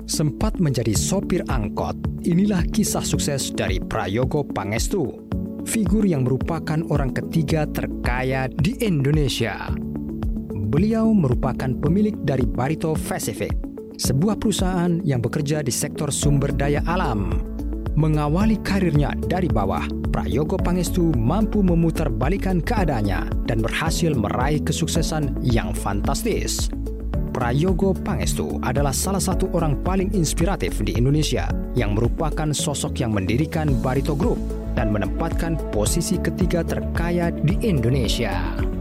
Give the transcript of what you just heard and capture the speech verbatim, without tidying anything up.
Sempat menjadi sopir angkot, inilah kisah sukses dari Prayogo Pangestu, figur yang merupakan orang ketiga terkaya di Indonesia. Beliau merupakan pemilik dari Barito Pacific, sebuah perusahaan yang bekerja di sektor sumber daya alam. Mengawali karirnya dari bawah, Prayogo Pangestu mampu memutarbalikkan keadaannya dan berhasil meraih kesuksesan yang fantastis. Prayogo Pangestu adalah salah satu orang paling inspiratif di Indonesia yang merupakan sosok yang mendirikan Barito Group dan menempatkan posisi ketiga terkaya di Indonesia.